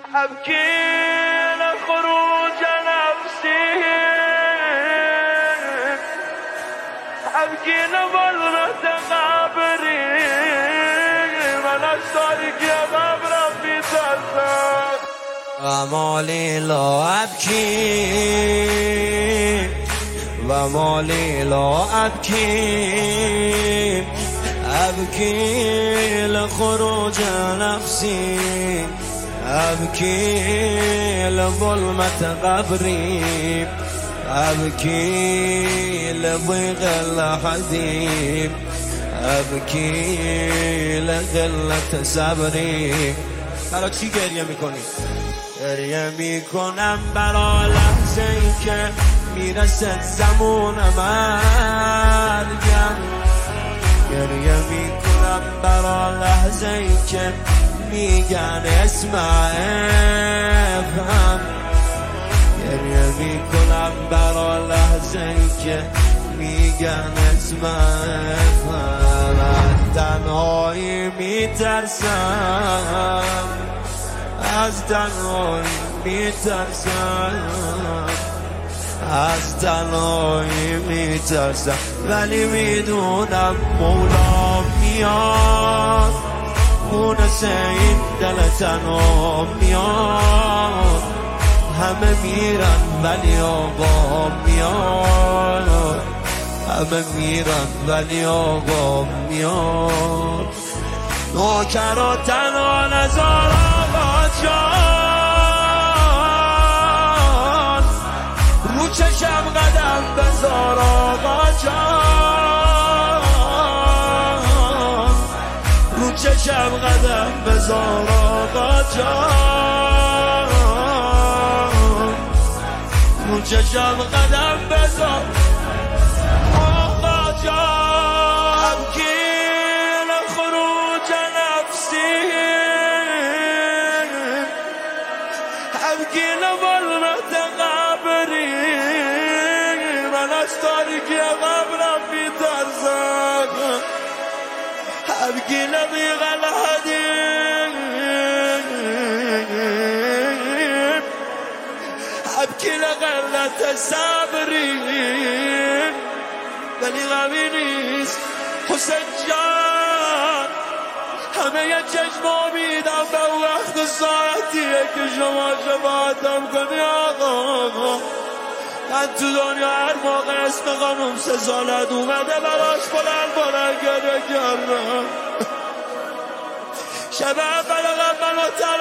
أبكي لخروج نفسي، أبكي لظلمة قبري، من أشترك يا قبر في ترسل ومالي لا أبكي ومالي لا أبكي، أبكي لخروج نفسي، أبكي لظلمة قبري، أبكي لضيق الحديم، أبكي لقلة صبري. برا چی گریه میکنی؟ گریه میکنم برا لحظه ای که میرسد زمان مرگم، گریه میکنم برا لحظه ای که میگن اسم افهم، گریه میکنم برا لحظه ای که میگن اسم افهم. از تنهایی میترسم، از تنهایی میترسم، از تنهایی میترسم، ولی میدونم مولا میاد، مونس این دل تنها میاد، همه میرن ولی آقا میاد، همه میرن ولی آقا میاد. نوکر و تنها نزار آقا جان، رو چشم قدم بذار آقا جان، رو چشم قدم بذار آقا جان، رو چشم قدم بذار آقا جان. أبكي لخروج نفسي، أبكي لظلمة قبري، من أشترك يا قبر في ترزق، أبكي لضيق الحديد، أبكي لقلة صبري، ولی غمی نیست حسین جان، همه یه چشم امیدم به وقت ساعتیه که شما شفاعتم کنی آقا. من تو دنیا هر موقع اسم خانم 3 سالت اومده براش بلند گریه کردم. شب اول منو